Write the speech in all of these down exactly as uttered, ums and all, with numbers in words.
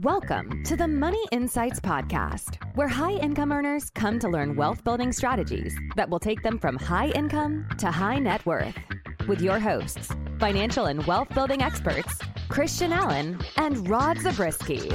Welcome to the Money Insights Podcast, where high-income earners come to learn wealth-building strategies that will take them from high income to high net worth. With your hosts, financial and wealth-building experts, Christian Allen and Rod Zabriskie.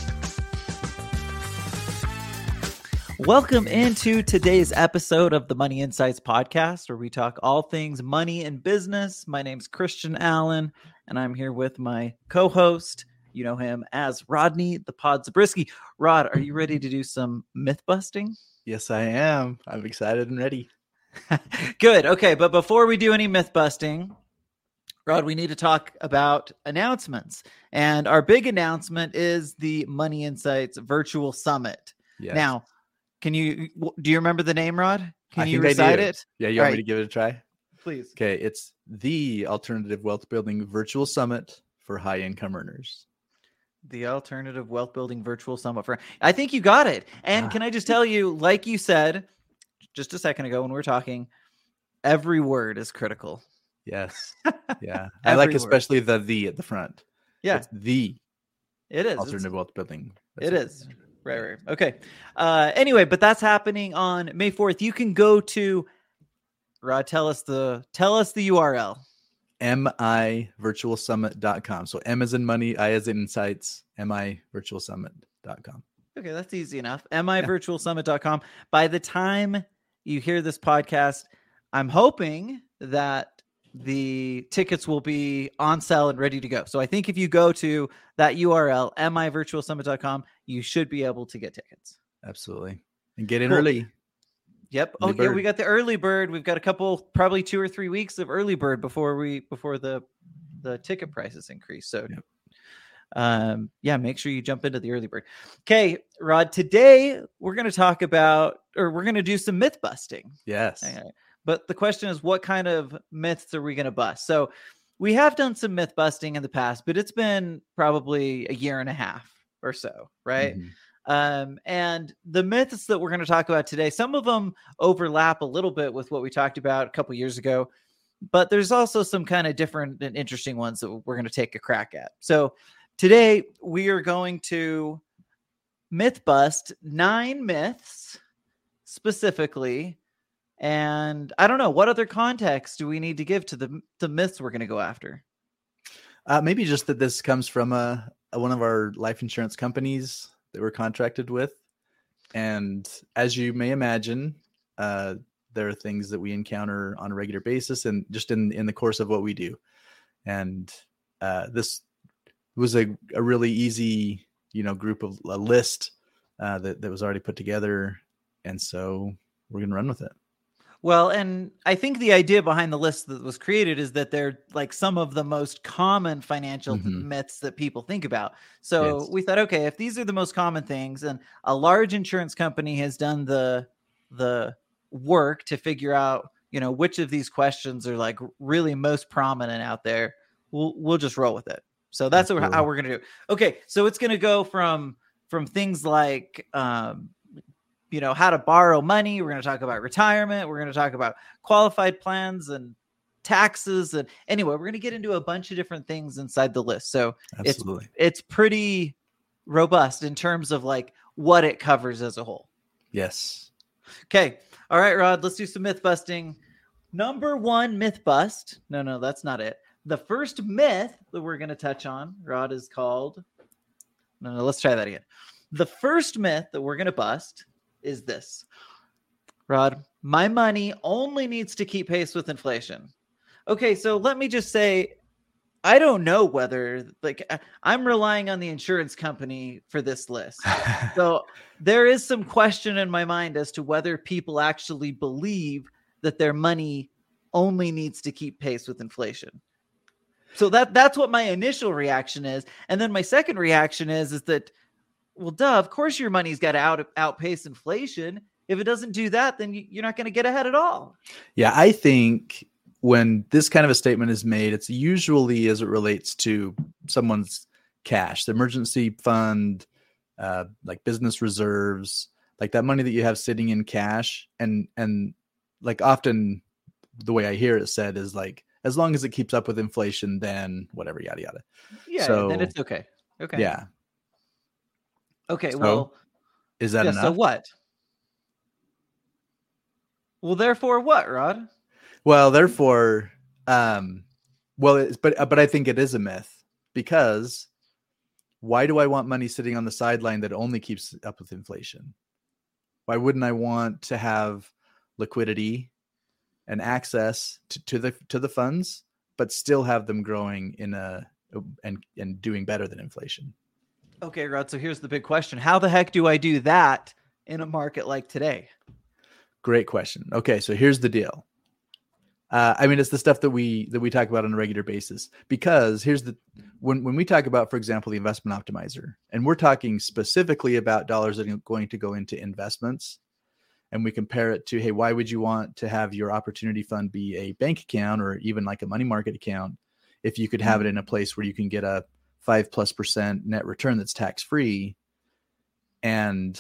Welcome into today's episode of the Money Insights Podcast, where we talk all things money and business. My name's Christian Allen, and I'm here with my co-host. You know him as Rodney, the Pod Zabriskie. Rod, are you ready to do some myth busting? Yes, I am. I'm excited and ready. Good. Okay. But before we do any myth busting, Rod, we need to talk about announcements. And our big announcement is the Money Insights Virtual Summit. Yes. Now, can you, do you remember the name, Rod? Can I you think recite I do. it? Yeah. You All want right. me to give it a try? Please. Okay. It's the Alternative Wealth Building Virtual Summit for high income earners. The Alternative Wealth Building Virtual Summit for, I think you got it. And Ah. can I just tell you, like you said just a second ago when we were talking, every word is critical. Yes. Yeah. I like Every word. especially the the at the front. Yeah, It's the it is. Alternative It's- Wealth Building. It is. Right, right. Okay. Uh, anyway, but that's happening on May fourth. You can go to, Rod, tell us the, tell us the U R L. M I virtual summit dot com. So M as in money, I as in insights, M I virtual summit dot com. Okay, that's easy enough. M I virtual summit dot com. By the time you hear this podcast, I'm hoping that the tickets will be on sale and ready to go. So I think if you go to that U R L, M I virtual summit dot com, you should be able to get tickets. Absolutely. And get in Cool. early. Yep. Early Oh yeah, bird. we got the early bird. We've got a couple, probably two or three weeks of early bird before we before the the ticket prices increase. So, Yep. um, yeah, make sure you jump into the early bird. Okay, Rod. Today we're going to talk about, or we're going to do some myth busting. Yes. Okay. But the question is, what kind of myths are we going to bust? So, we have done some myth busting in the past, but it's been probably a year and a half or so, right? Mhm. Um, and the myths that we're going to talk about today, some of them overlap a little bit with what we talked about a couple years ago, but there's also some kind of different and interesting ones that we're going to take a crack at. So today we are going to myth bust nine myths specifically. And I don't know, what other context do we need to give to the, the myths we're going to go after? Uh, maybe just that this comes from a, a one of our life insurance companies that we're contracted with. And as you may imagine, uh, there are things that we encounter on a regular basis and just in, in the course of what we do. And uh, this was a, a really easy, you know, group of a list uh, that, that was already put together. And so we're going to run with it. Well, and I think the idea behind the list that was created is that they're like some of the most common financial Mhm. myths that people think about. So Yes. we thought, okay, if these are the most common things and a large insurance company has done the the work to figure out, you know, which of these questions are like really most prominent out there, we'll we'll just roll with it. So that's what, how Absolutely. we're going to do. Okay, so it's going to go from from things like um you know, how to borrow money. We're going to talk about retirement. We're going to talk about qualified plans and taxes. And anyway, we're going to get into a bunch of different things inside the list. So Absolutely. it's pretty robust in terms of like what it covers as a whole. Yes. Okay. All right, Rod, let's do some myth busting. Number one myth bust. No, no, that's not it. The first myth that we're going to touch on, Rod, is called, no, no, let's try that again. The first myth that we're going to bust is this. Rod, my money only needs to keep pace with inflation. Okay, so let me just say, I don't know whether, like, I- I'm relying on the insurance company for this list. So there is some question in my mind as to whether people actually believe that their money only needs to keep pace with inflation. So that that's what my initial reaction is. And then my second reaction is, is that, well, duh, of course your money's got to out, outpace inflation. If it doesn't do that, then you, you're not going to get ahead at all. Yeah, I think when this kind of a statement is made, it's usually as it relates to someone's cash, the emergency fund, uh, like business reserves, like that money that you have sitting in cash. And, and like often the way I hear it said is like, as long as it keeps up with inflation, then whatever, yada, yada. Yeah, So- then it's okay. Okay. Yeah. Okay, So, well, is that yeah, enough? so what? Well, therefore what, Rod? Well, therefore, um, well, it's, but but I think it is a myth, because why do I want money sitting on the sideline that only keeps up with inflation? Why wouldn't I want to have liquidity and access to, to the to the funds, but still have them growing in a and and doing better than inflation? Okay, Rod, so here's the big question. How the heck do I do that in a market like today? Great question. Okay, so here's the deal. Uh, I mean, it's the stuff that we that we talk about on a regular basis, because here's the when when we talk about, for example, the investment optimizer, and we're talking specifically about dollars that are going to go into investments, and we compare it to, hey, why would you want to have your opportunity fund be a bank account or even like a money market account if you could have it in a place where you can get a five plus percent net return that's tax free? And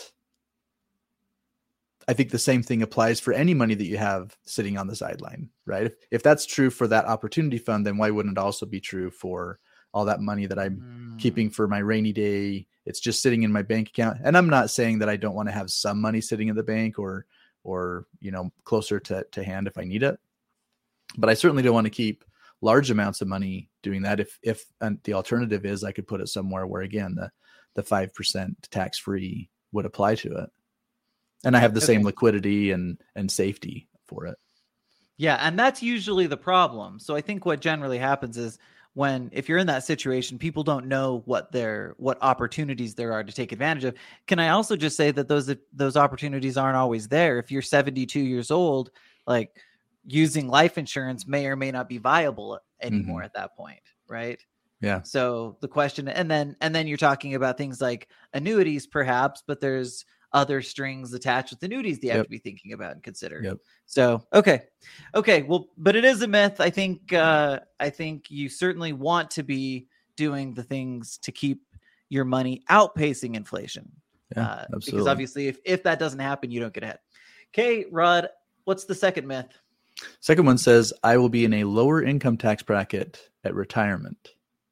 I think the same thing applies for any money that you have sitting on the sideline, right? If, if that's true for that opportunity fund, then why wouldn't it also be true for all that money that I'm mm. keeping for my rainy day? It's just sitting in my bank account. And I'm not saying that I don't want to have some money sitting in the bank or, or, you know, closer to, to hand if I need it. But I certainly don't want to keep large amounts of money doing that. If, if and the alternative is I could put it somewhere where, again, the, the five percent tax-free would apply to it. And I have the okay. same liquidity and, and safety for it. Yeah. And that's usually the problem. So I think what generally happens is when, if you're in that situation, people don't know what their, what opportunities there are to take advantage of. Can I also just say that those, those opportunities aren't always there? If you're seventy-two years old, like using life insurance may or may not be viable anymore mm-hmm. at that point. Right. Yeah. So the question, and then, and then you're talking about things like annuities perhaps, but there's other strings attached with annuities that you have yep. to be thinking about and consider. Yep. So, okay. Okay. Well, but it is a myth. I think, uh, I think you certainly want to be doing the things to keep your money outpacing inflation. Yeah, uh, absolutely. Because obviously if, if that doesn't happen, you don't get ahead. Okay, Rod, what's the second myth? Second one says, I will be in a lower income tax bracket at retirement.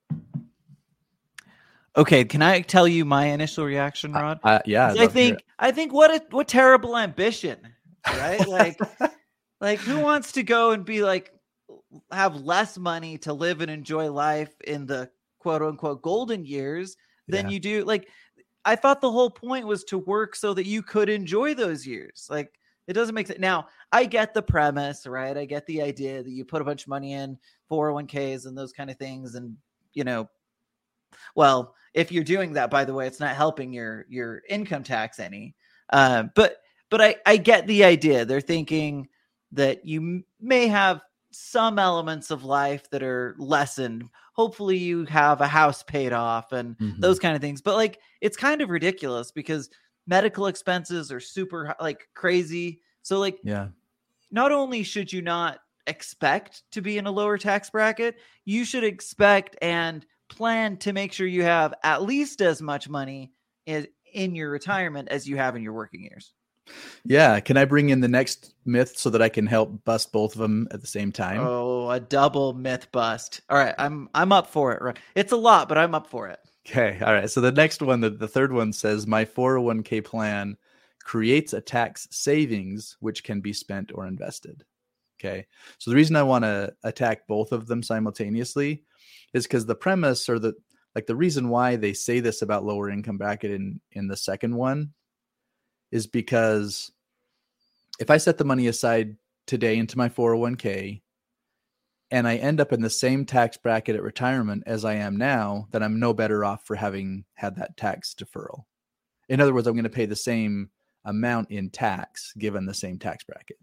Okay, can I tell you my initial reaction, Rod? Uh, yeah, I think I think what a what terrible ambition, right? Like, like who wants to go and be like have less money to live and enjoy life in the quote unquote golden years than yeah. you do? Like, I thought the whole point was to work so that you could enjoy those years. Like, it doesn't make sense. Now, I get the premise, right? I get the idea that you put a bunch of money in four oh one k's and those kind of things, and you know. Well, if you're doing that, by the way, it's not helping your your income tax any. Uh, but but I, I get the idea. They're thinking that you m- may have some elements of life that are lessened. Hopefully you have a house paid off and mm-hmm. those kind of things. But like, it's kind of ridiculous because medical expenses are super like crazy. So like, yeah, not only should you not expect to be in a lower tax bracket, you should expect and plan to make sure you have at least as much money in, in your retirement as you have in your working years. Yeah. Can I bring in the next myth so that I can help bust both of them at the same time? Oh, a double myth bust. All right. I'm, I'm up for it. It's a lot, but I'm up for it. Okay. All right. So the next one, the, the third one says my four oh one k plan creates a tax savings, which can be spent or invested. Okay. So the reason I want to attack both of them simultaneously is because the premise or the like the reason why they say this about lower income bracket in, in the second one is because if I set the money aside today into my four oh one k and I end up in the same tax bracket at retirement as I am now, then I'm no better off for having had that tax deferral. In other words, I'm going to pay the same amount in tax given the same tax bracket.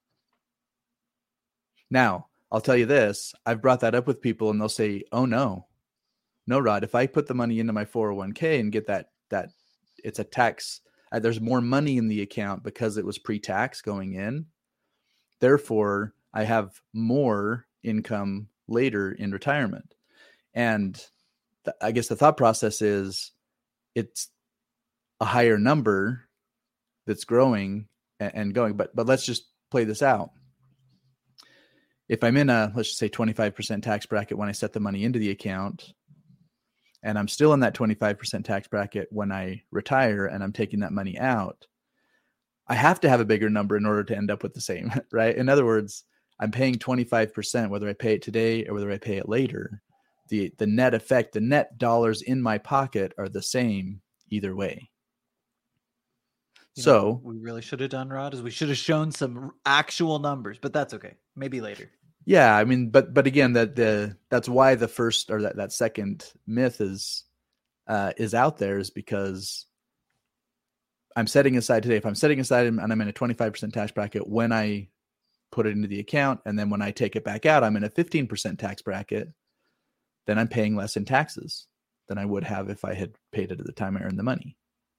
Now, I'll tell you this, I've brought that up with people and they'll say, oh no, no, Rod, if I put the money into my four oh one k and get that, that it's a tax, uh, there's more money in the account because it was pre-tax going in. Therefore, I have more income later in retirement. And th- I guess the thought process is it's a higher number that's growing and, and going, but, but let's just play this out. If I'm in a, let's just say twenty-five percent tax bracket when I set the money into the account, and I'm still in that twenty-five percent tax bracket when I retire and I'm taking that money out, I have to have a bigger number in order to end up with the same, right? In other words, I'm paying twenty-five percent, whether I pay it today or whether I pay it later. The, the net effect, the net dollars in my pocket are the same either way. You so know what we really should have done, Rod, is we should have shown some actual numbers, but that's okay. Maybe later. Yeah, I mean, but but again, that the that's why the first or that, that second myth is uh, is out there, is because I'm setting aside today. If I'm setting aside and I'm in a twenty-five percent tax bracket when I put it into the account, and then when I take it back out, I'm in a fifteen percent tax bracket, then I'm paying less in taxes than I would have if I had paid it at the time I earned the money.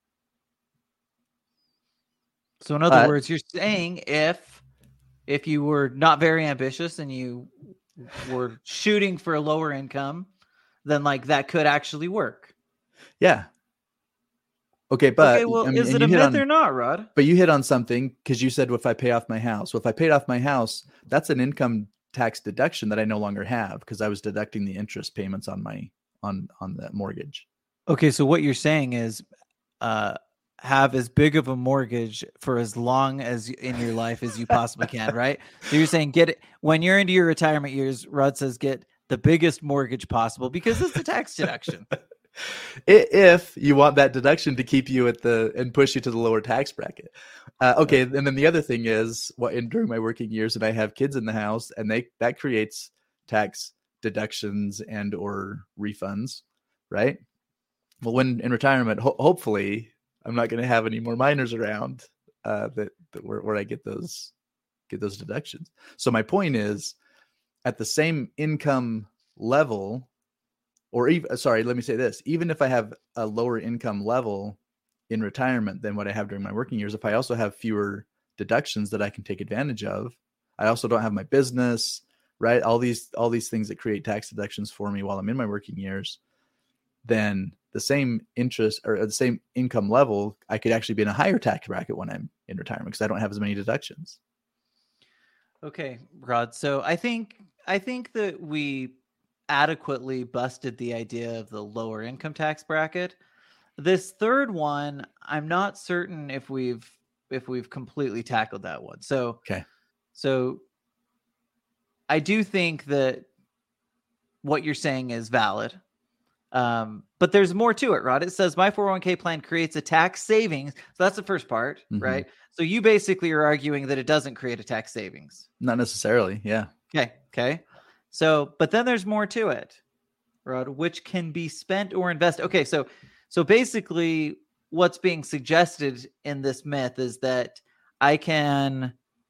So in other Uh, words, you're saying if if you were not very ambitious and you were shooting for a lower income, then like that could actually work. Yeah. Okay, but okay, well, I mean, is and it you a hit myth on- or not, Rod? But you hit on something, because you said, well, if I pay off my house, well, if I paid off my house, that's an income tax deduction that I no longer have because I was deducting the interest payments on my on on the mortgage. Okay, so what you're saying is uh, have as big of a mortgage for as long as in your life as you possibly can, right? So you're saying get it when you're into your retirement years. Rod says get the biggest mortgage possible because it's a tax deduction. If you want that deduction to keep you at the and push you to the lower tax bracket. Uh, okay, and then the other thing is, what in during my working years, and I have kids in the house, and they that creates tax deductions and or refunds, right? Well, when in retirement, ho- hopefully, I'm not going to have any more minors around uh, that, that where, where I get those get those deductions. So my point is, at the same income level. Or even, sorry, let me say this. Even if I have a lower income level in retirement than what I have during my working years, if I also have fewer deductions that I can take advantage of, I also don't have my business, right? All these, all these things that create tax deductions for me while I'm in my working years, then the same interest or the same income level, I could actually be in a higher tax bracket when I'm in retirement because I don't have as many deductions. Okay, Rod. So I think, I think that we adequately busted the idea of the lower income tax bracket. This third one, I'm not certain if we've if we've completely tackled that one. So okay. So I do think that what you're saying is valid. Um, but there's more to it, Rod. It says my four oh one k plan creates a tax savings. So that's the first part, Mm-hmm. right? So you basically are arguing that it doesn't create a tax savings. Not necessarily. Yeah. Okay. Okay. So, but then there's more to it, Rod, which can be spent or invested. Okay, so so basically what's being suggested in this myth is that I can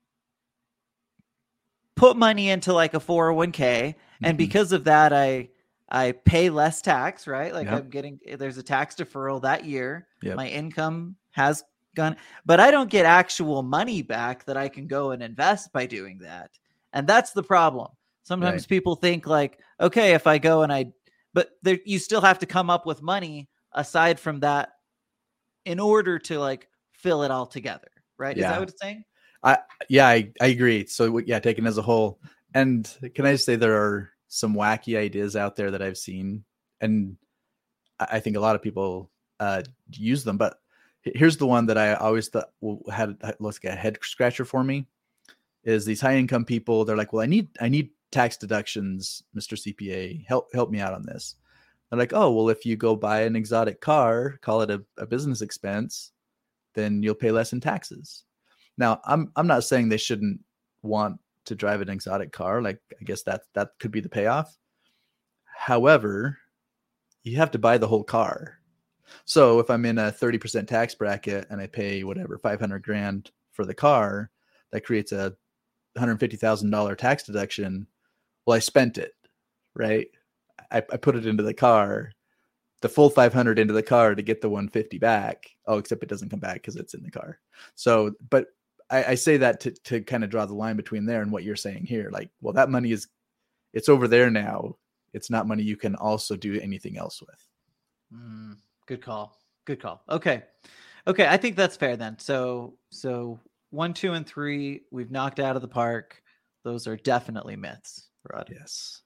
put money into like a four oh one k, and Mm-hmm. because of that I I pay less tax, right? Like Yep. I'm getting there's a tax deferral that year. Yep. My income has gone, but I don't get actual money back that I can go and invest by doing that. And that's the problem. Sometimes Right. people think like, okay, if I go and I, but there, you still have to come up with money aside from that in order to like fill it all together. Right. Yeah. Is that what it's saying? I, yeah, I, I agree. So yeah, taken as a whole. And can I just say there are some wacky ideas out there that I've seen, and I I think a lot of people uh, use them, but here's the one that I always thought had, let's get a head scratcher for me is these high income people. They're like, well, I need, I need tax deductions, Mister C P A, help, help me out on this. They're like, oh, well, if you go buy an exotic car, call it a, a business expense, then you'll pay less in taxes. Now, I'm I'm not saying they shouldn't want to drive an exotic car. Like, I guess that that could be the payoff. However, you have to buy the whole car. So if I'm in a thirty percent tax bracket and I pay whatever five hundred grand for the car, that creates a one hundred fifty thousand dollars tax deduction. Well, I spent it, right? I, I put it into the car, the full five hundred into the car to get the one hundred fifty back. Oh, except it doesn't come back because it's in the car. So, but I, I say that to, to kind of draw the line between there and what you're saying here. Like, well, that money is, it's over there now. It's not money you can also do anything else with. Mm, good call. Good call. Okay. Okay. I think that's fair then. So, so one, two, and three, we've knocked out of the park. Those are definitely myths, Rod. Yes.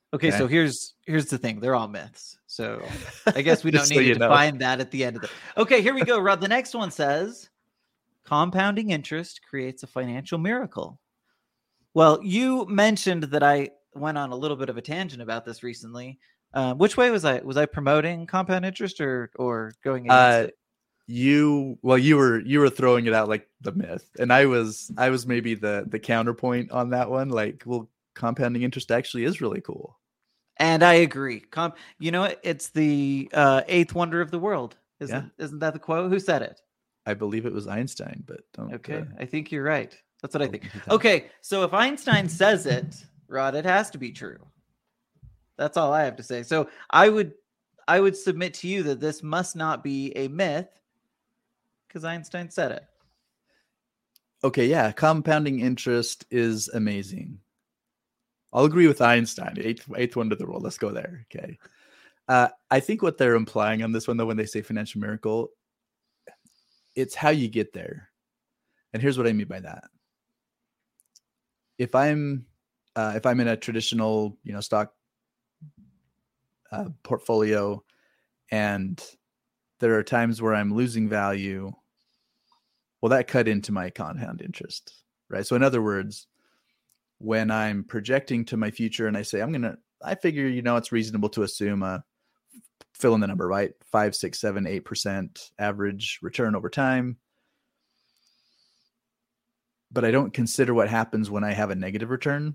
Okay, Okay. so here's here's the thing. They're all myths. So I guess we don't Just need so to you know. define that at the end of the. Okay, here we go, Rod. The next one says compounding interest creates a financial miracle. Well, you mentioned that I went on a little bit of a tangent about this recently. Uh, which way was I? Was I promoting compound interest or or going against Uh, it? you well, you were you were throwing it out like the myth, and I was I was maybe the the counterpoint on that one. Like, well, compounding interest actually is really cool. And I agree. Com- you know what? It's the uh, eighth wonder of the world. Isn't Yeah. isn't that the quote? Who said it? I believe it was Einstein, but don't. Okay, Uh, I think you're right. That's what I don't think. think he thought- Okay, so if Einstein says it, Rod, it has to be true. That's all I have to say. So I would I would submit to you that this must not be a myth because Einstein said it. Okay, yeah, compounding interest is amazing. I'll agree with Einstein. Eighth, eighth wonder of the world. Let's go there. Okay. Uh, I think what they're implying on this one, though, when they say financial miracle, it's how you get there. And here's what I mean by that. If I'm, uh, if I'm in a traditional, you know, stock uh, portfolio, and there are times where I'm losing value, well, that cut into my compound interest, right? So in other words, when I'm projecting to my future and I say, I'm going to, I figure, you know, it's reasonable to assume a fill in the number, right? Five, six, seven, eight percent average return over time. But I don't consider what happens when I have a negative return.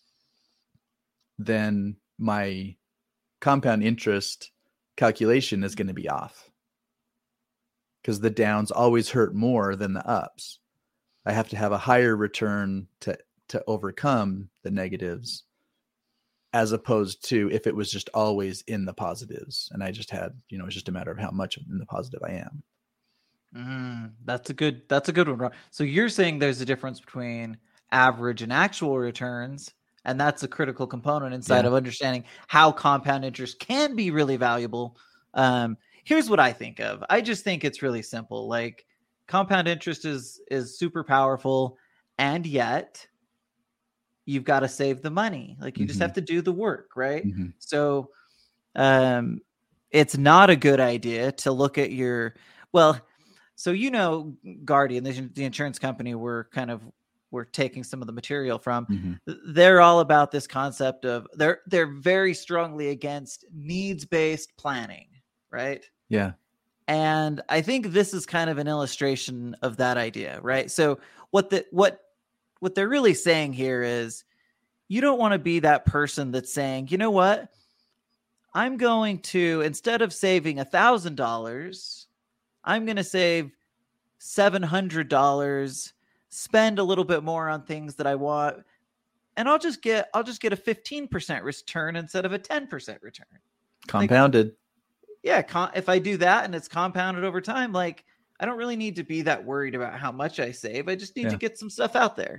Then my compound interest calculation is going to be off because the downs always hurt more than the ups. I have to have a higher return to to overcome the negatives, as opposed to if it was just always in the positives and I just had, you know, it's just a matter of how much in the positive I am. Mm, that's a good that's a good one, Rod. So you're saying there's a difference between average and actual returns, and that's a critical component inside Yeah. of understanding how compound interest can be really valuable. Um, here's what I think of. I just think it's really simple. Like compound interest is is super powerful, and yet you've got to save the money. Like you mm-hmm. just have to do the work, right? Mm-hmm. So um, it's not a good idea to look at your well. So you know, Guardian, the, the insurance company, we're kind of we're taking some of the material from. Mm-hmm. They're all about this concept of they're they're very strongly against needs-based planning, right? Yeah. And I think this is kind of an illustration of that idea, right? So what the what what they're really saying here is you don't want to be that person that's saying, you know what? I'm going to, instead of saving a thousand dollars, I'm going to save seven hundred dollars, spend a little bit more on things that I want, and I'll just get I'll just get a fifteen percent return instead of a ten percent return. Compounded. Like, yeah, con- if I do that and it's compounded over time, like I don't really need to be that worried about how much I save. I just need yeah. to get some stuff out there.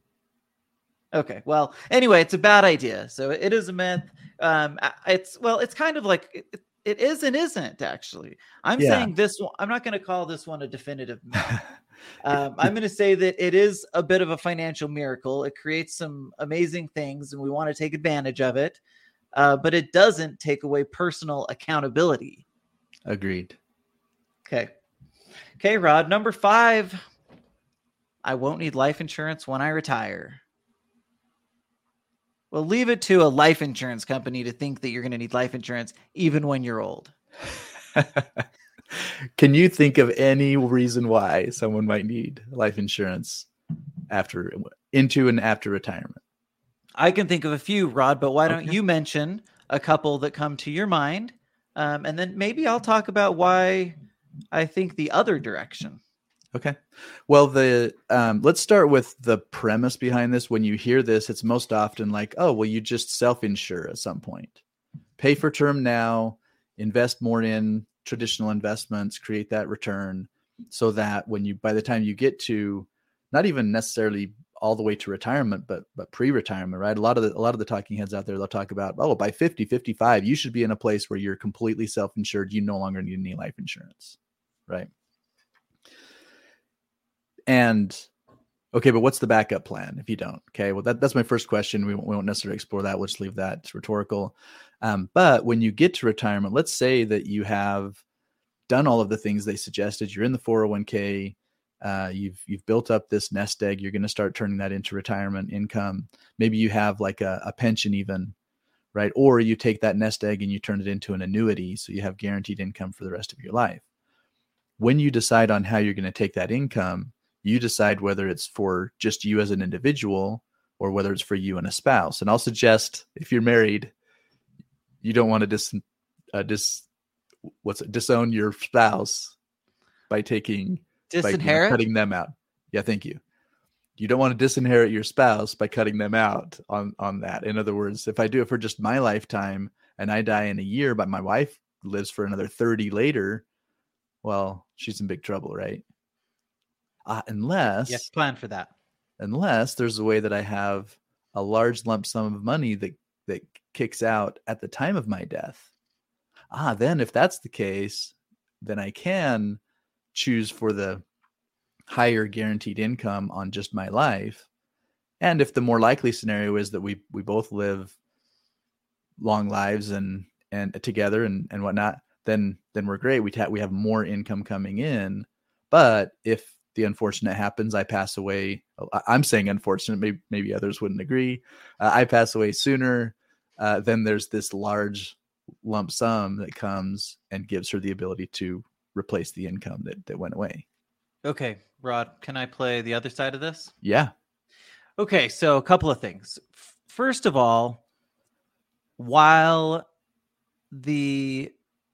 Okay, well, anyway, it's a bad idea. So it is a myth. Um, it's well, it's kind of like it, it is and isn't actually. I'm yeah. saying this one. I'm not going to call this one a definitive myth. um, I'm going to say that it is a bit of a financial miracle. It creates some amazing things, and we want to take advantage of it. Uh, but it doesn't take away personal accountability. Agreed. Okay. Okay, Rod. Number five. I won't need life insurance when I retire. Well, leave it to a life insurance company to think that you're going to need life insurance even when you're old. Can you think of any reason why someone might need life insurance after, into and after retirement? I can think of a few, Rod, but why don't okay. you mention a couple that come to your mind? Um, and then maybe I'll talk about why I think the other direction. Okay. Well, the um, let's start with the premise behind this. When you hear this, it's most often like, oh, well, you just self-insure at some point. Pay for term now, invest more in traditional investments, create that return so that when you, by the time you get to not even necessarily all the way to retirement, but but pre-retirement, right? A lot of the, a lot of the talking heads out there, they'll talk about, oh, by fifty, fifty-five, you should be in a place where you're completely self-insured. You no longer need any life insurance, right? And Okay, but what's the backup plan if you don't? Okay, well, that, that's my first question. We won't, we won't necessarily explore that. Let's leave that. It's rhetorical. Um, but when you get to retirement, let's say that you have done all of the things they suggested. You're in the four oh one k. Uh, you've you've built up this nest egg. You're going to start turning that into retirement income. Maybe you have like a, a pension even, right? Or you take that nest egg and you turn it into an annuity, so you have guaranteed income for the rest of your life. When you decide on how you're going to take that income, you decide whether it's for just you as an individual or whether it's for you and a spouse. And I'll suggest if you're married, you don't want to dis, uh, dis what's it, disown your spouse by taking Disinherit? by you know, cutting them out. Yeah, thank you. You don't want to disinherit your spouse by cutting them out on, on that. In other words, if I do it for just my lifetime and I die in a year, but my wife lives for another thirty later, well, she's in big trouble, right? Uh, unless Yes, plan for that. Unless there's a way that I have a large lump sum of money that, that kicks out at the time of my death. Ah, then if that's the case, then I can choose for the higher guaranteed income on just my life. And if the more likely scenario is that we we both live long lives and and together and, and whatnot, then then we're great. We ta- we have more income coming in. But if the unfortunate happens, I pass away. I'm saying unfortunate, maybe, maybe others wouldn't agree. Uh, I pass away sooner. Uh, then there's this large lump sum that comes and gives her the ability to replace the income that, that went away. Okay, Rod, can I play the other side of this? Yeah. Okay, so a couple of things. First of all, while the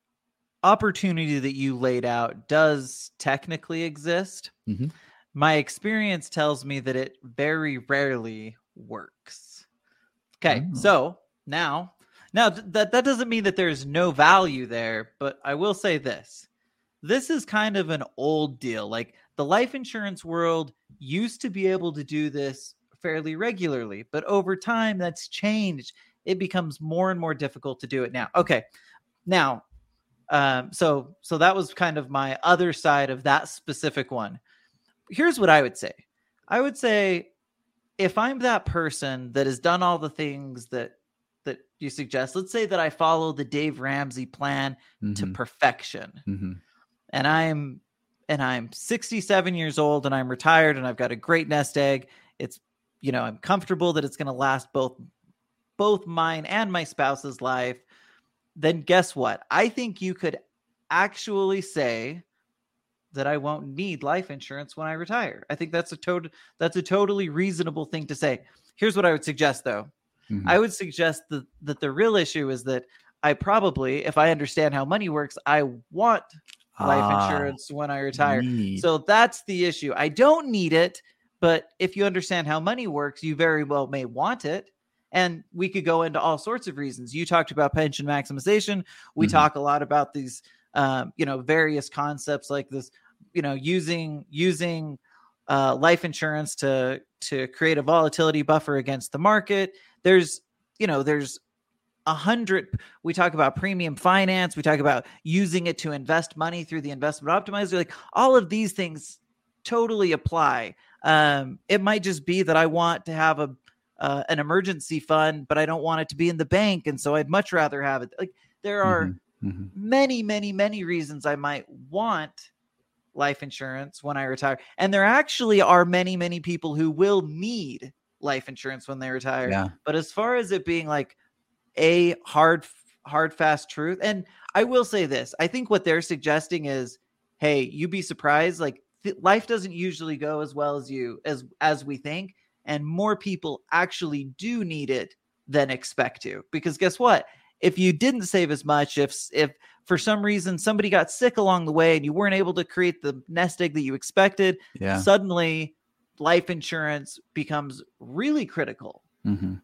opportunity that you laid out does technically exist, mm-hmm. my experience tells me that it very rarely works. Okay, oh. so now, now th- that, that doesn't mean that there's no value there, but I will say this. This is kind of an old deal. Like the life insurance world used to be able to do this fairly regularly, but over time that's changed. It becomes more and more difficult to do it now. Okay, now, Um, so, so that was kind of my other side of that specific one. Here's what I would say. I would say if I'm that person that has done all the things that, that you suggest, let's say that I follow the Dave Ramsey plan mm-hmm. to perfection mm-hmm. and I'm, and I'm sixty-seven years old and I'm retired and I've got a great nest egg. It's, you know, I'm comfortable that it's going to last both, both mine and my spouse's life. Then guess what? I think you could actually say that I won't need life insurance when I retire. I think that's a total, that's a totally reasonable thing to say. Here's what I would suggest though. Mm-hmm. I would suggest that, that the real issue is that I probably, if I understand how money works, I want life ah, insurance when I retire. Neat. So that's the issue. I don't need it, but if you understand how money works, you very well may want it. And we could go into all sorts of reasons. You talked about pension maximization. We mm-hmm. talk a lot about these, um, you know, various concepts like this, you know, using using uh, life insurance to to create a volatility buffer against the market. There's, you know, there's a hundred. We talk about premium finance. We talk about using it to invest money through the investment optimizer. Like all of these things totally apply. Um, it might just be that I want to have a Uh, an emergency fund, but I don't want it to be in the bank. And so I'd much rather have it. Like there are mm-hmm, mm-hmm. many, many, many reasons I might want life insurance when I retire. And there actually are many, many people who will need life insurance when they retire. Yeah. But as far as it being like a hard, hard, fast truth. And I will say this, I think what they're suggesting is, hey, you'd be surprised. Like th- life doesn't usually go as well as you, as, as we think. And more people actually do need it than expect to. Because guess what? If you didn't save as much, if if for some reason somebody got sick along the way and you weren't able to create the nest egg that you expected, yeah. suddenly life insurance becomes really critical. Mm-hmm.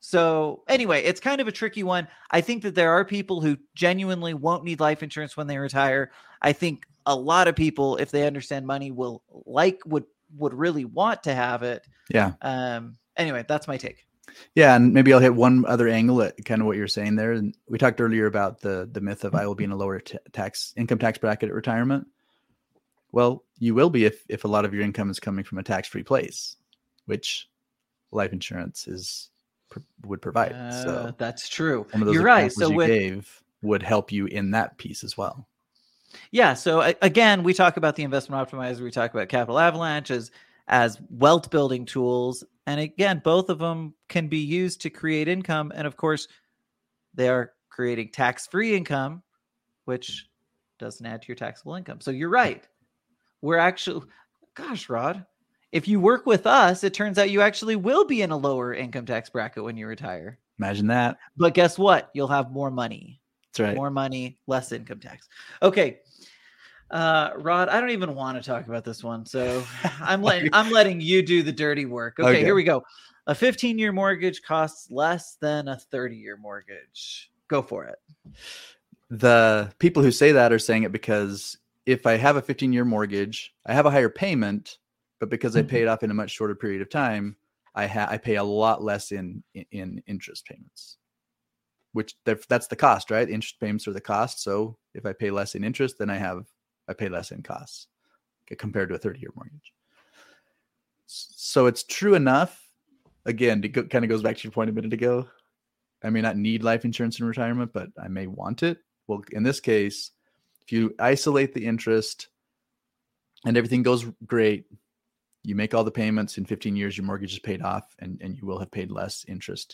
So anyway, it's kind of a tricky one. I think that there are people who genuinely won't need life insurance when they retire. I think a lot of people, if they understand money, will like would would really want to have it. Yeah. Um, anyway, that's my take. Yeah. And maybe I'll hit one other angle at kind of what you're saying there. And we talked earlier about the, the myth of I will be in a lower t- tax income tax bracket at retirement. Well, you will be if, if a lot of your income is coming from a tax-free place. which life insurance is would provide. Uh, so that's true. Some of those You're right. examples So you with, gave would help you in that piece as well. yeah. So a- again, we talk about the investment optimizer. We talk about Capital Avalanche as, as wealth building tools. And again, both of them can be used to create income. And of course, they are creating tax-free income, which doesn't add to your taxable income. So you're right. We're actually, gosh, Rod, if you work with us, it turns out you actually will be in a lower income tax bracket when you retire. Imagine that. But guess what? You'll have more money. That's right. More money, less income tax. Okay. Uh, Rod, I don't even want to talk about this one. So I'm letting I'm letting you do the dirty work. Okay, Okay. Here we go. A fifteen-year mortgage costs less than a thirty-year mortgage. Go for it. The people who say that are saying it because if I have a fifteen-year mortgage, I have a higher payment, but because I pay it off in a much shorter period of time, I ha- I pay a lot less in, in in interest payments, which that's the cost, right? Interest payments are the cost. So if I pay less in interest, then I have I pay less in costs compared to a thirty-year mortgage. So it's true enough. Again, it kind of goes back to your point a minute ago. I may not need life insurance in retirement, but I may want it. Well, in this case, if you isolate the interest and everything goes great, you make all the payments in fifteen years, your mortgage is paid off and, and you will have paid less interest.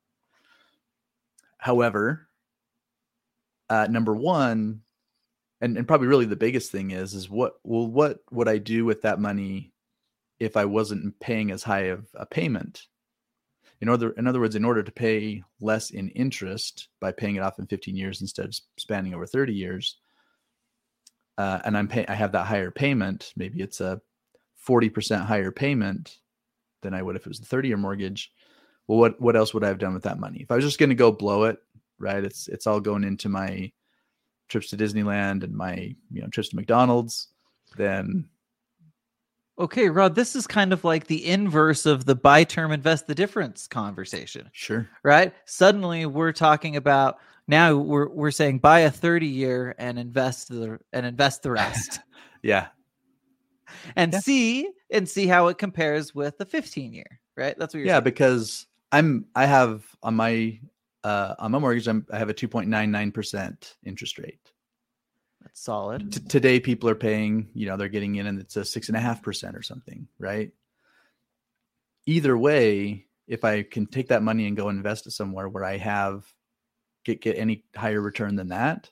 However, uh, number one, and, and probably really the biggest thing is, is what, well, what would I do with that money if I wasn't paying as high of a payment? In order, in other words, in order to pay less in interest by paying it off in fifteen years instead of spanning over thirty years, uh, and I'm pay, I have that higher payment. Maybe it's a forty percent higher payment than I would if it was a thirty-year mortgage. Well, what what else would I have done with that money? If I was just going to go blow it, right? It's it's all going into my trips to Disneyland and my you know trips to McDonald's. Then. Okay, Rod, this is kind of like the inverse of the buy term, invest the difference conversation. Sure. Right? Suddenly we're talking about now we're we're saying buy a thirty year and invest the and invest the rest. Yeah. And yeah. see and see how it compares with the fifteen year, right? That's what you're yeah, saying. because I'm I have on my uh on my mortgage I'm, I have a two point nine nine percent interest rate. That's solid. T- today, people are paying, you know, they're getting in and it's a six and a half percent or something, right? Either way, if I can take that money and go invest it somewhere where I have get, get any higher return than that.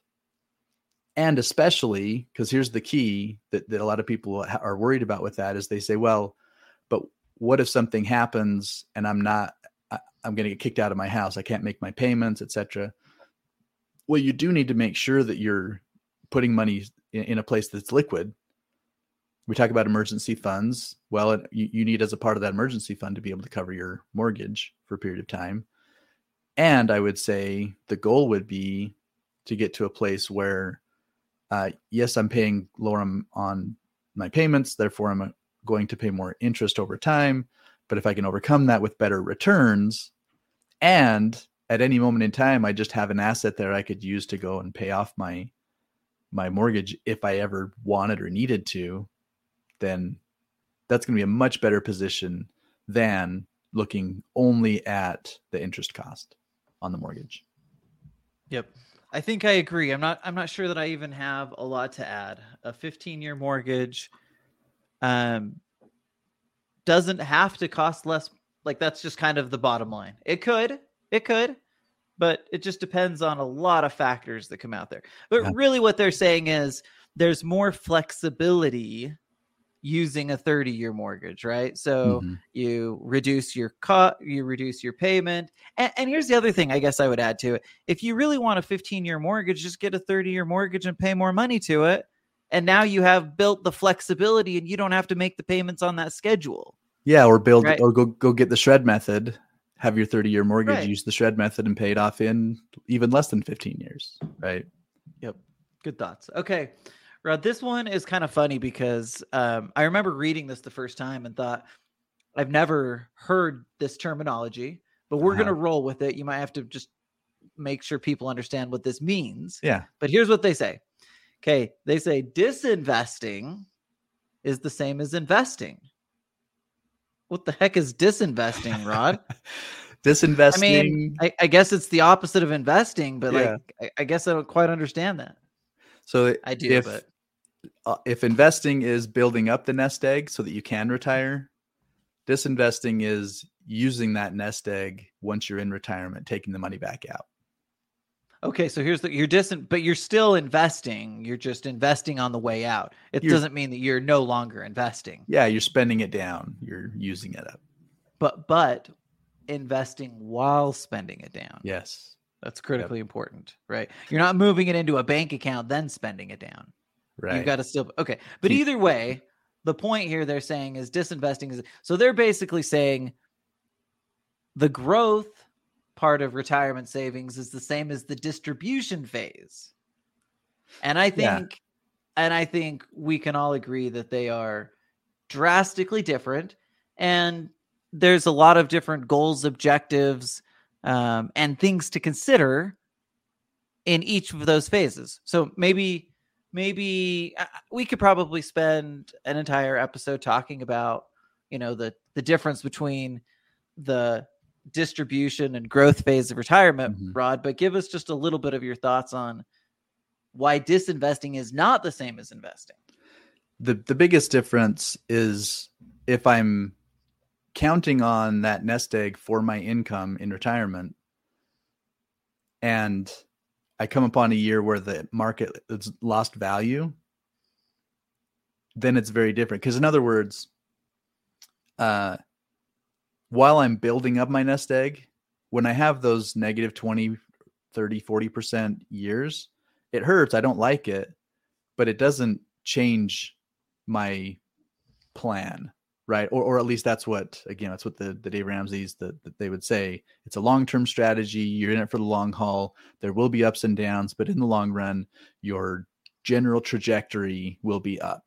And especially because here's the key that, that a lot of people are worried about with that is they say, well, but what if something happens and I'm not, I, I'm going to get kicked out of my house. I can't make my payments, et cetera. Well, you do need to make sure that you're putting money in, in a place that's liquid. We talk about emergency funds. Well, it, you, you need as a part of that emergency fund to be able to cover your mortgage for a period of time. And I would say the goal would be to get to a place where, uh, yes, I'm paying lower on, on my payments. Therefore, I'm going to pay more interest over time. But if I can overcome that with better returns, and at any moment in time, I just have an asset there I could use to go and pay off my my mortgage if I ever wanted or needed to, then that's going to be a much better position than looking only at the interest cost on the mortgage. Yep. I think I agree. I'm not, I'm not sure that I even have a lot to add. A fifteen year mortgage um, doesn't have to cost less. Like that's just kind of the bottom line. It could, it could, but it just depends on a lot of factors that come out there. But yeah. really what they're saying is there's more flexibility using a thirty year mortgage, right? So mm-hmm. you reduce your cut, you reduce your payment. And, and here's the other thing I guess I would add to it. If you really want a fifteen year mortgage, just get a thirty year mortgage and pay more money to it. And now you have built the flexibility and you don't have to make the payments on that schedule. Yeah. Or build, right? or go, go get the shred method. Have your thirty year mortgage, right. use the shred method and pay it off in even less than fifteen years. Right. Yep. Good thoughts. Okay. Rod, this one is kind of funny because um, I remember reading this the first time and thought, I've never heard this terminology, but we're uh-huh. going to roll with it. You might have to just make sure people understand what this means. Yeah. But here's what they say. Okay. They say disinvesting is the same as investing. what the heck is disinvesting, Rod? Disinvesting. I mean, I, I guess it's the opposite of investing, but Yeah. like, I, I guess I don't quite understand that. So I do, if, but uh, if investing is building up the nest egg so that you can retire, disinvesting is using that nest egg once you're in retirement, taking the money back out. okay. So here's the, you're distant, but you're still investing. You're just investing on the way out. It You're- doesn't mean that you're no longer investing, Yeah, you're spending it down. You're using it up. but, but investing while spending it down. Yes. That's critically important, right? You're not moving it into a bank account, then spending it down. Right. You've got to still, okay. But Keep- either way, the point here they're saying is disinvesting is, so they're basically saying the growth part of retirement savings is the same as the distribution phase. And I think, yeah. and I think we can all agree that they are drastically different. And there's a lot of different goals, objectives, um, and things to consider in each of those phases. So maybe, maybe uh, we could probably spend an entire episode talking about, you know, the, the difference between the distribution and growth phase of retirement, mm-hmm. Rod, but give us just a little bit of your thoughts on why disinvesting is not the same as investing. The the biggest difference is if I'm counting on that nest egg for my income in retirement, and I come upon a year where the market has lost value, then it's very different. Because in other words, uh, while I'm building up my nest egg, when I have those negative twenty, thirty, forty percent years, it hurts. I don't like it, but it doesn't change my plan. Right. Or, or at least that's what, again, that's what the, the Dave Ramsey's, that the, they would say. It's a long-term strategy. You're in it for the long haul. There will be ups and downs, but in the long run, your general trajectory will be up.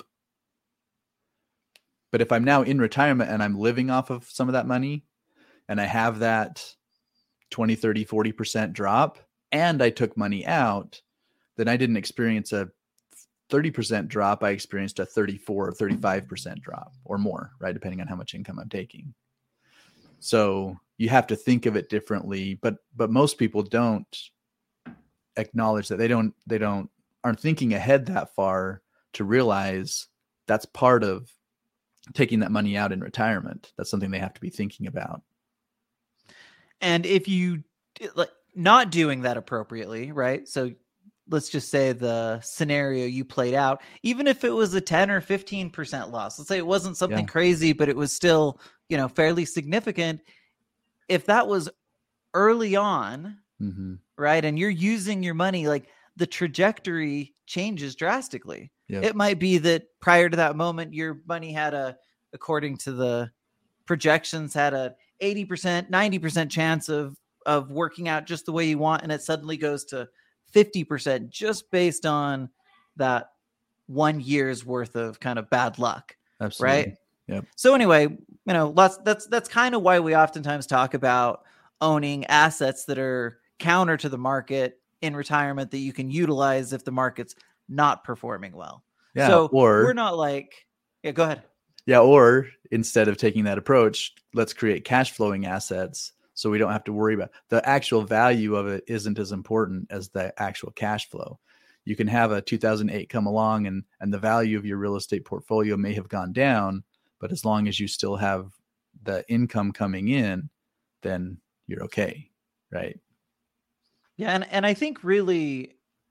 But if I'm now in retirement and I'm living off of some of that money and I have that twenty, thirty, forty percent drop and I took money out, then I didn't experience a thirty percent drop. I experienced a thirty-four or thirty-five percent drop or more, right? Depending on how much income I'm taking. So you have to think of it differently, but, but most people don't acknowledge that they don't, they don't, aren't thinking ahead that far to realize that's part of taking that money out in retirement. That's something they have to be thinking about. And if you like not doing that appropriately, right? So let's just say the scenario you played out, even if it was a ten or fifteen percent loss, let's say it wasn't something yeah. crazy, but it was still, you know, fairly significant. If that was early on, mm-hmm. right, and you're using your money, like the trajectory changes drastically. Yep. It might be that prior to that moment, your money had a, according to the projections, had a eighty percent, ninety percent chance of, of working out just the way you want. And it suddenly goes to fifty percent just based on that one year's worth of kind of bad luck. Absolutely. Right. Yep. So anyway, you know, lots, that's, that's kind of why we oftentimes talk about owning assets that are counter to the market in retirement that you can utilize if the market's not performing well. Yeah. So or we're not like, yeah, go ahead. Yeah. Or instead of taking that approach, let's create cash flowing assets. So we don't have to worry about the actual value of it isn't as important as the actual cash flow. You can have a two thousand eight come along and, and the value of your real estate portfolio may have gone down, but as long as you still have the income coming in, then you're okay. Right. Yeah. And, and I think really,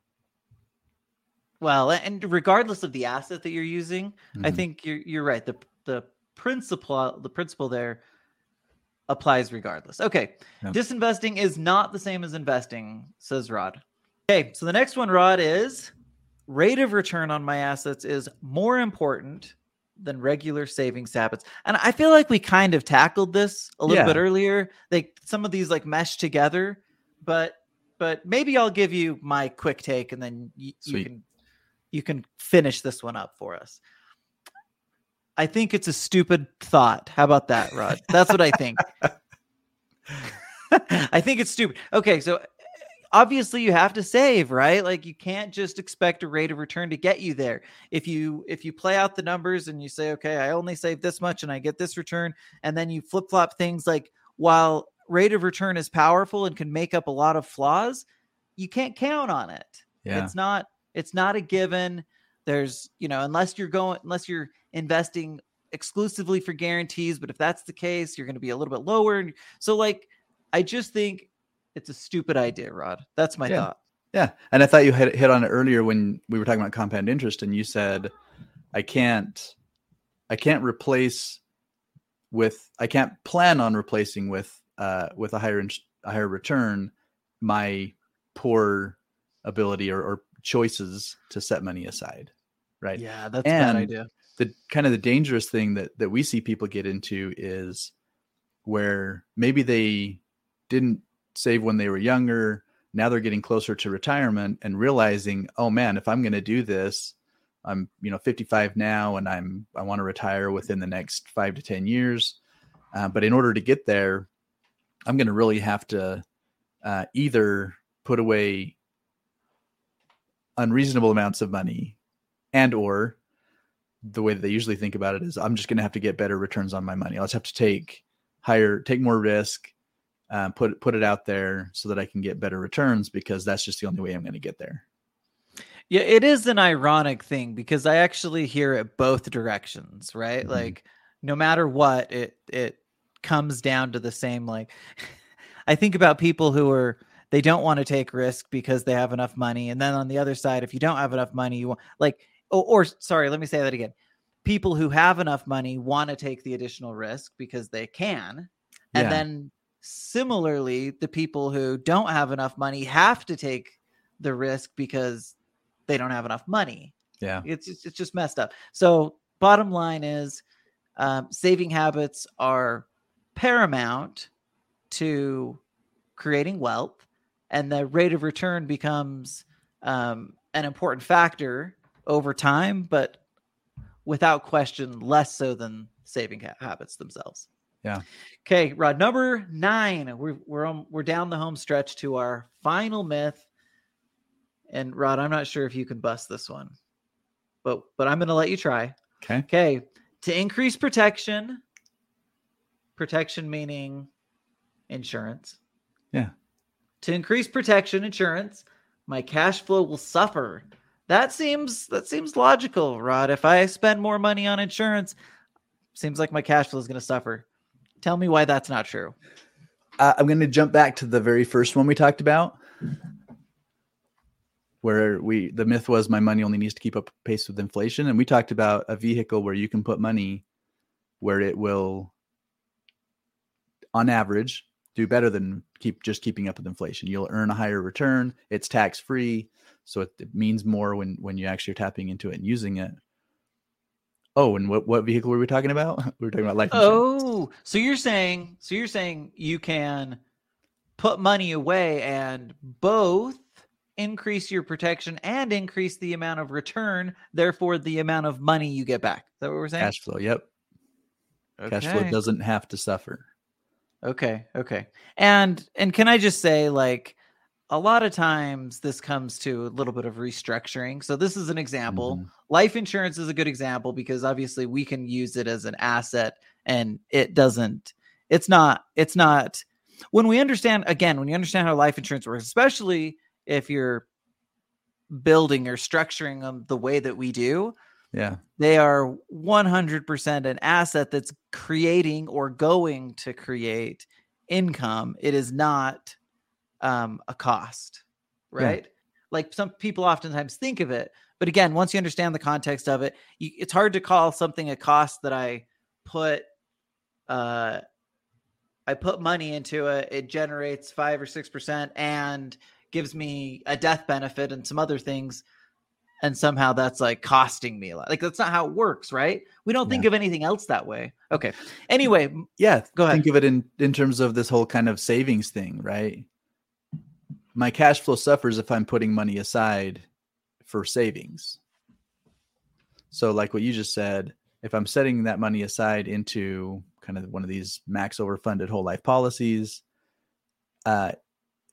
well, and regardless of the asset that you're using, mm-hmm. I think you're, you're right. The, the principle, the principle there applies regardless. Okay. Yep. Disinvesting is not the same as investing, says Rod. Okay. So the next one, Rod, is rate of return on my assets is more important than regular savings habits. And I feel like we kind of tackled this a little yeah. bit earlier. They, some of these like mesh together, but, but maybe I'll give you my quick take and then y- you can, you can finish this one up for us. I think it's a stupid thought. How about that, Rod? That's what I think. I think it's stupid. Okay, so obviously you have to save, right? Like you can't just expect a rate of return to get you there. If you if you play out the numbers and you say, okay, I only save this much and I get this return, and then you flip-flop things, like while rate of return is powerful and can make up a lot of flaws, you can't count on it. Yeah. It's not it's not a given. There's, you know, unless you're going unless you're investing exclusively for guarantees, but if that's the case, you're going to be a little bit lower. So like I just think it's a stupid idea, Rod. That's my yeah. thought. Yeah. And I thought you had hit on it earlier when we were talking about compound interest, and you said, I can't, I can't replace with, I can't plan on replacing with, uh, with a higher, a higher return, my poor ability or, or choices to set money aside. Right. Yeah. That's and a bad idea. The kind of the dangerous thing that, that we see people get into is where maybe they didn't save when they were younger. Now they're getting closer to retirement and realizing, oh man, if I'm going to do this, I'm, you know, fifty-five now and I'm, I want to retire within the next five to ten years. Uh, but in order to get there, I'm going to really have to uh, either put away unreasonable amounts of money, and, or the way that they usually think about it is I'm just going to have to get better returns on my money. I'll just have to take higher, take more risk, Um, put put it out there so that I can get better returns, because that's just the only way I'm going to get there. Yeah, it is an ironic thing because I actually hear it both directions, right? Mm-hmm. Like no matter what, it it comes down to the same. Like I think about people who are, they don't want to take risk because they have enough money. And then on the other side, if you don't have enough money, you want like, or, or sorry, let me say that again. People who have enough money want to take the additional risk because they can. And yeah. then similarly, the people who don't have enough money have to take the risk because they don't have enough money. Yeah. It's, it's, it's just messed up. So bottom line is um, saving habits are paramount to creating wealth, and the rate of return becomes um, an important factor over time, but without question, less so than saving ha- habits themselves. Yeah. Okay, Rod, number nine. We're we're on, we're down the home stretch to our final myth. And Rod, I'm not sure if you can bust this one, but but I'm going to let you try. Okay. Okay. To increase protection, protection meaning insurance. Yeah. To increase protection insurance, my cash flow will suffer. That seems that seems logical, Rod. If I spend more money on insurance, seems like my cash flow is going to suffer. Tell me why that's not true. Uh, I'm going to jump back to the very first one we talked about, where we the myth was my money only needs to keep up pace with inflation, and we talked about a vehicle where you can put money where it will, on average, do better than keep just keeping up with inflation. You'll earn a higher return. It's tax free, so it, it means more when when you actually are tapping into it and using it. Oh, and what, what vehicle were we talking about? We were talking about life insurance. Oh, so you're saying so you're saying you can put money away and both increase your protection and increase the amount of return, therefore the amount of money you get back. Is that what we're saying? Cash flow, yep. Okay. Cash flow doesn't have to suffer. Okay, okay. And and can I just say, like, a lot of times this comes to a little bit of restructuring. So this is an example. Mm-hmm. Life insurance is a good example because obviously we can use it as an asset, and it doesn't, it's not, it's not, when we understand, again, when you understand how life insurance works, especially if you're building or structuring them the way that we do, yeah, they are one hundred percent an asset that's creating or going to create income. It is not um, a cost, right? Yeah. Like some people oftentimes think of it, but again, once you understand the context of it, you, it's hard to call something a cost that I put, uh, I put money into it. It generates five or six percent and gives me a death benefit and some other things. And somehow that's like costing me a lot. Like that's not how it works, right? We don't think yeah. of anything else that way. Okay. Anyway, yeah, go ahead. Think of it in, in terms of this whole kind of savings thing, right? My cash flow suffers if I'm putting money aside for savings. So like what you just said, if I'm setting that money aside into kind of one of these max overfunded whole life policies, uh,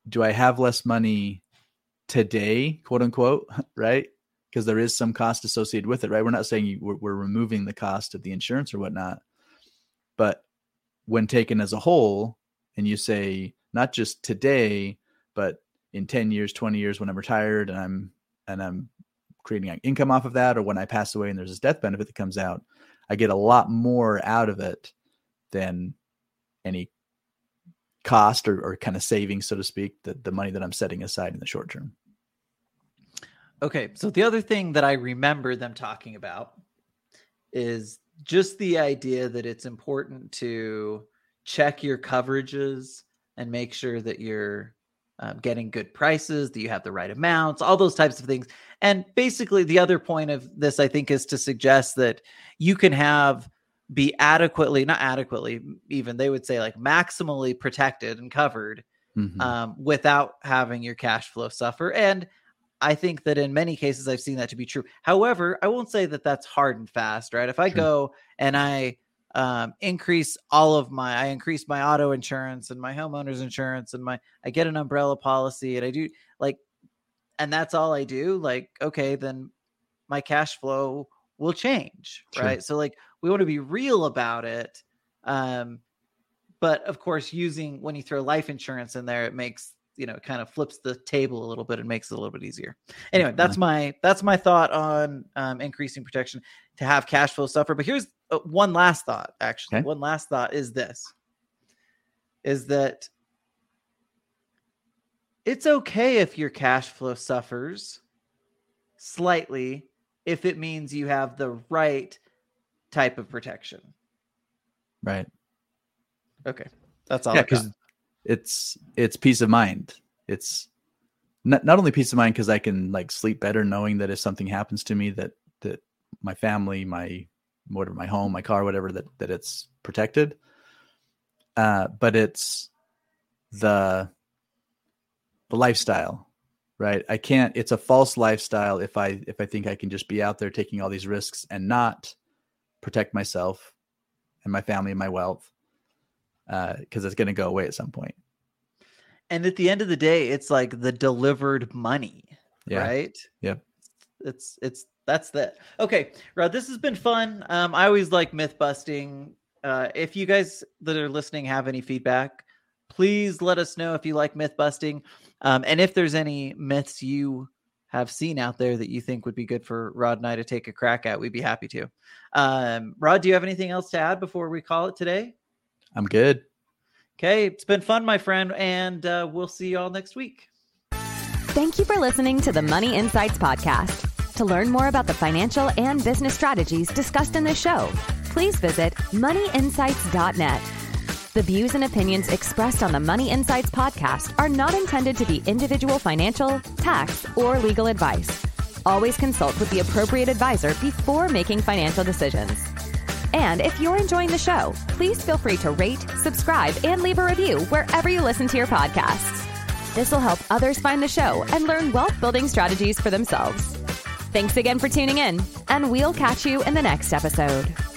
do I have less money today, quote unquote, right? Because there is some cost associated with it, right? We're not saying you, we're, we're removing the cost of the insurance or whatnot, but when taken as a whole, and you say not just today, but in ten years, twenty years, when I'm retired and I'm and I'm creating an income off of that, or when I pass away and there's this death benefit that comes out, I get a lot more out of it than any cost or, or kind of savings, so to speak, the, the money that I'm setting aside in the short term. Okay. So the other thing that I remember them talking about is just the idea that it's important to check your coverages and make sure that you're um, getting good prices, that you have the right amounts, all those types of things. And basically the other point of this, I think, is to suggest that you can have be adequately, not adequately, even they would say like maximally protected and covered mm-hmm. um, without having your cash flow suffer. And I think that in many cases, I've seen that to be true. However, I won't say that that's hard and fast, right? If I sure. go and I um, increase all of my, I increase my auto insurance and my homeowner's insurance and my, I get an umbrella policy and I do like, and that's all I do, like, okay, then my cash flow will change, sure. right? So like, we want to be real about it. Um, but of course, using, when you throw life insurance in there, it makes, you know, kind of flips the table a little bit and makes it a little bit easier. Anyway, that's my, that's my thought on um, increasing protection to have cash flow suffer. But here's uh, one last thought, actually. Okay. One last thought is this, is that it's okay if your cash flow suffers slightly if it means you have the right type of protection. Right. Okay. That's all. Yeah, because it's it's peace of mind. It's not, not only peace of mind because I can like sleep better knowing that if something happens to me, that that my family, my whatever, my home, my car, whatever, that that it's protected. Uh, but it's the the lifestyle, right? I can't. It's a false lifestyle if I if I think I can just be out there taking all these risks and not protect myself and my family and my wealth. Because uh, it's going to go away at some point. And at the end of the day, it's like the delivered money, yeah. right? Yep. It's, it's, that's that. Okay, Rod, this has been fun. Um, I always like myth busting. Uh, if you guys that are listening have any feedback, please let us know if you like myth busting. Um, and if there's any myths you have seen out there that you think would be good for Rod and I to take a crack at, we'd be happy to. Um, Rod, do you have anything else to add before we call it today? I'm good. Okay. It's been fun, my friend. And uh, we'll see you all next week. Thank you for listening to the Money Insights podcast. To learn more about the financial and business strategies discussed in this show, please visit money insights dot net. The views and opinions expressed on the Money Insights podcast are not intended to be individual financial, tax, or legal advice. Always consult with the appropriate advisor before making financial decisions. And if you're enjoying the show, please feel free to rate, subscribe, and leave a review wherever you listen to your podcasts. This will help others find the show and learn wealth building strategies for themselves. Thanks again for tuning in, and we'll catch you in the next episode.